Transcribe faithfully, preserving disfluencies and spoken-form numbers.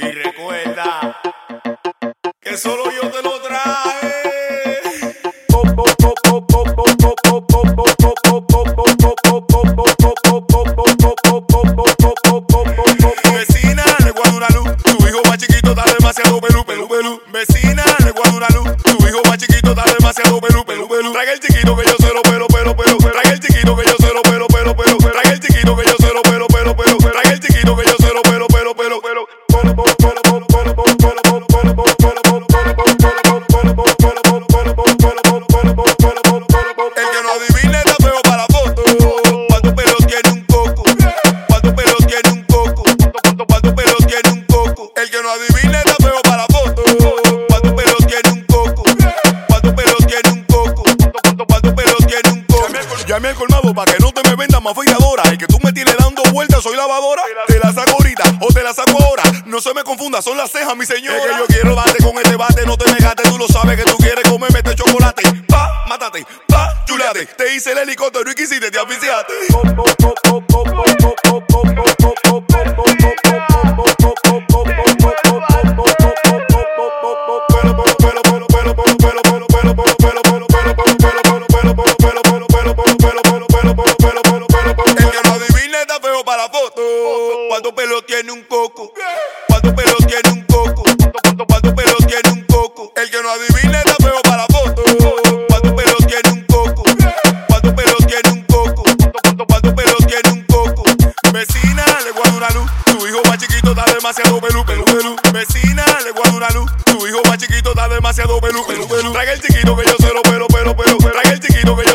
Y recuerda que solo yo te lo traje. Vecina, le guardo una luz. Tu hijo más chiquito está demasiado pelú, pelú, pelú. Vecina, le guardo una luz. Tu hijo más chiquito está demasiado pelú, pelú, pelú. Trae el chiquito que yo se lo pelo, pelo, pelo. Trae el chiquito que yo se lo pelo, pelo, pelo. Trae el chiquito que yo se lo pelo, pelo, pelo. Trae el chiquito que yo se lo pelo, pelo, pelo, pelo. El que no adivine está feo para la foto. Cuántos pelos tiene un coco. Cuántos pelos tiene un coco. Cuántos pelos tiene un coco. El que no adivine está feo para la foto. Cuántos pelos tiene un coco. Cuántos pelos tiene un coco. Cuántos pelos tiene un coco. Llame al colmado para que no te me vendas más afeitadora. El que tú me tienes dando vueltas, soy lavadora. Te la saco ahorita o te la saco ahora. No se me confunda, son las cejas, mi señora. Es que yo quiero darte con este bate, no te me gastes. Tú lo sabes que tú quieres comerme este chocolate. Pa, mátate, pa, chulate. Te hice el helicóptero y quisiste, te asfixiaste. ¿Cuántos pelos tiene un coco? ¿Cuántos pelos tiene un coco? ¿Cuántos pelos tiene un coco? El que no adivine está feo para la foto. ¿Cuántos pelos tiene un coco? ¿Cuántos pelos tiene un coco? ¿Cuántos pelos tiene un coco? Vecina, le guardo una luz. Tu hijo más chiquito está demasiado pelú, pelú, pelú. Vecina, le guardo una luz. Tu hijo más chiquito está demasiado pelú, pelú, pelú. Trae el chiquito que yo se lo pelo, pelo, pelo. Trae el chiquito que yo